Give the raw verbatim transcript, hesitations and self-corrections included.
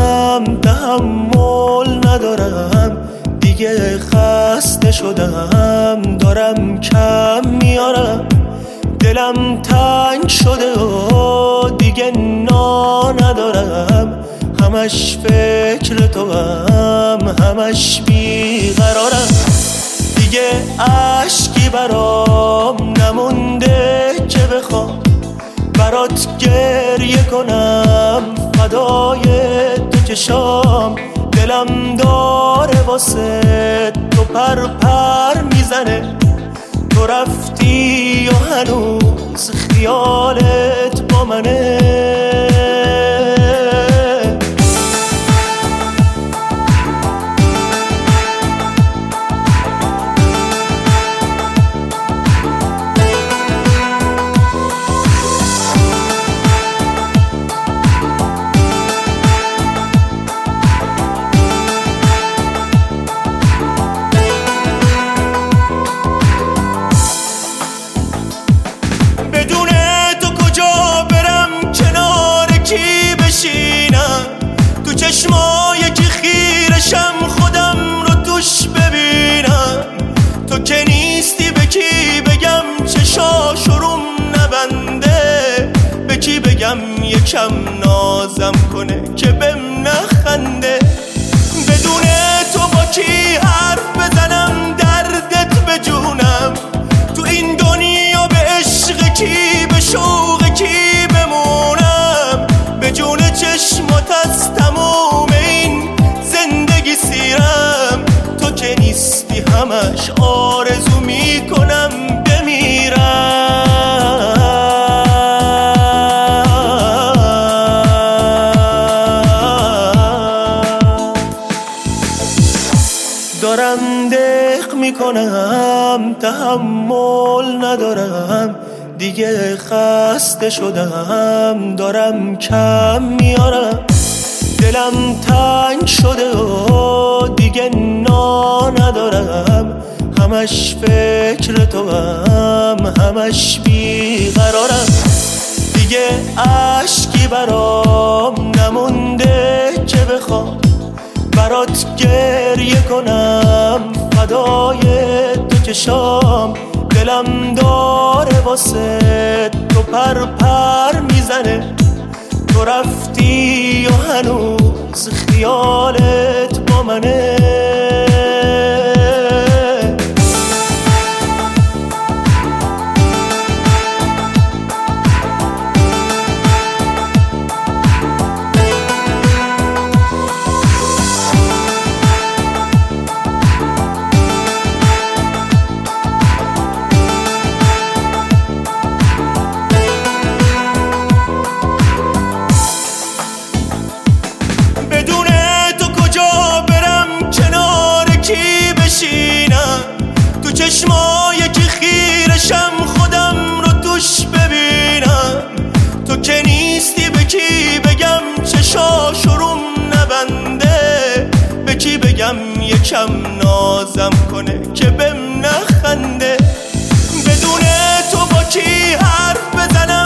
کنم، تحمل ندارم دیگه، خسته شدم دارم کم میارم، دلم تنگ شده و دیگه نا ندارم، همش فکر تو هم همش بیقرارم، دیگه اشکی برام نمونده که بخوام برات گریه کنم، فدای تو چشام، دلم داره واسه تو پر پر میزنه، تو رفتی و هنوز خیالت با منه. تو چشمای که خیرشم خودم رو توش ببینم، تو که نیستی به کی بگم چشاش روم نبنده، به کی بگم یکم نازم کنه که بهم نخنده، بدون تو با کی حرف بزنم دردت به جونم، تو این دنیا به عشق کی به شوق کی بمونم، به جون چشمات از تموم این زندگی سیرم، تو که نیستی همش آرزو میکنم بمیرم. دارم دق میکنم، تحمل ندارم دیگه، خسته شدم دارم کم میارم، دلم تنگ شده و دیگه نا ندارم، همش فکر تو هم همش بیقرارم، دیگه اشکی برام نمونده که بخوام برات گریه کنم، فدای تو چشام، دلم داره واسه تو پر پر میزنه، تو رفتی و هنوز خیالت با منه. بدون تو کجا برم، کنار کی بشینم، تو چشمای که خیرشم خودم رو توش ببینم، تو که نیستی به کی بگم چشاش روم نبنده، به کی بگم یکم نازم کنه که بهم نخنده، بدون تو با کی حرف بزنم